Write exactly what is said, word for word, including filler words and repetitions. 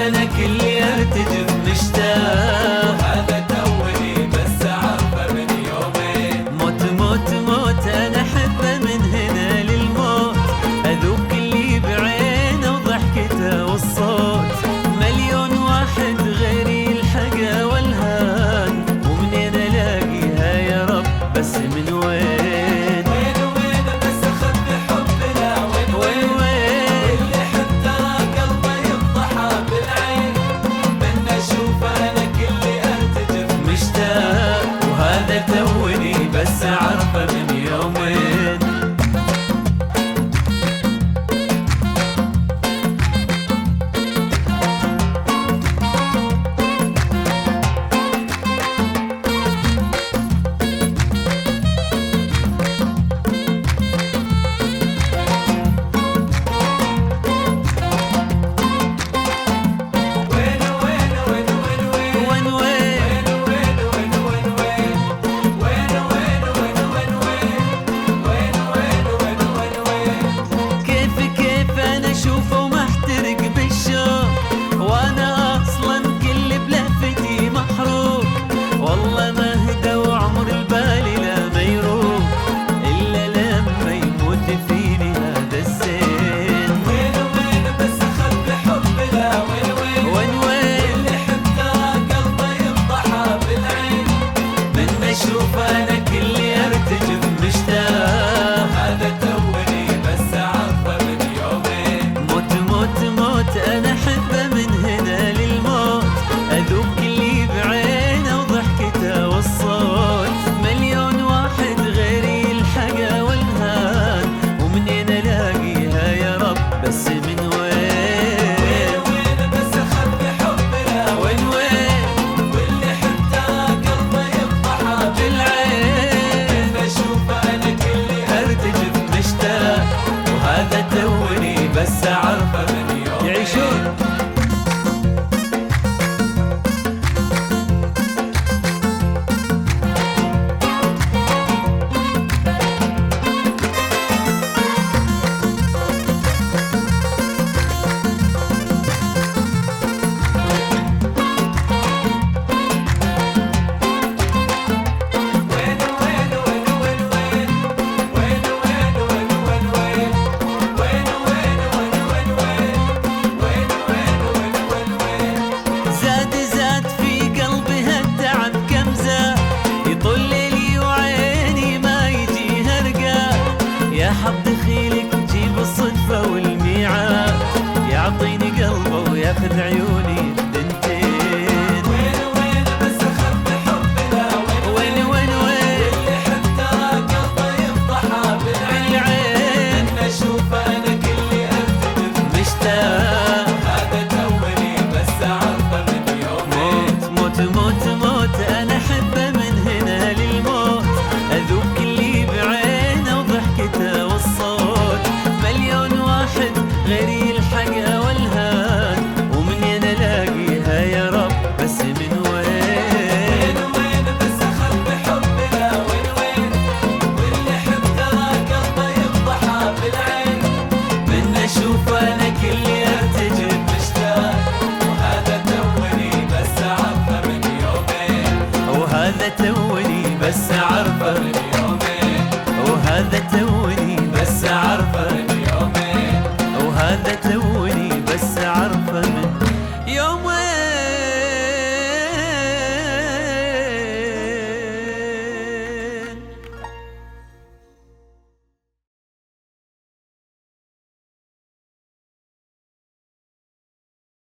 انا كلي ارتجف مشتاق، هذا توني بس عارفه من يومين. موت موت موت انا احبه من هنا للموت، اذوق اللي بعينه وضحكته والصوت، مليون واحد غيري الحقا والهان، ومنين الاقيها يا رب بس من وين؟ وين وين بس اخبي حبنا وين وين وين، واللي يحب ترى قلبه يفضحه بالعين، من اشوفه انا كلي ارتجف مشتاق، وهذا توني بس عارفه من يومين. اشوف انا كلي ارتجف مشتاق، هذا توني بس عارفه من يومين. موت موت موت انا احبه من هنا للموت، اذوق اللي بعينه وضحكته والصوت، مليون واحد غيري الحقا والهان، ومنين الاقيها يا رب بس من وين؟ وين وين بس اخبي حبنا وين وين، واللي يحب ترى قلبه يفضحه بالعين، من اشوفه انا كلي ارتجف مشتاق، وهذا توني بس اعرفه من يومين. يعيشون حظ دخيلك جيب الصدفة والميعاد، يعطيني قلبه وياخذ عيوني الدنتين. وين وين بس اخبي حبنا وين وين وين وين، واللي يحب ترى قلبه يفضحه بالعين، من اشوفه انا كلي ارتجف مشتاق، هذا توني بس عارفه من يومين. موت موت موت موت انا احبه من هنا للموت، اذوق اللي بعينه وضحكته والصوت، مليون واحد غيري الحقا والهان، ومنين الاقيها يا رب بس من وين؟ وين وين بس اخبي حبنا وين وين، واللي يحب ترى قلبه يفضحه بالعين، من اشوف انا كلي ارتجف مشتاق، وهذا توني بس عارفه من يومين. وهذا توني بس عارفه من يومين وهذا توني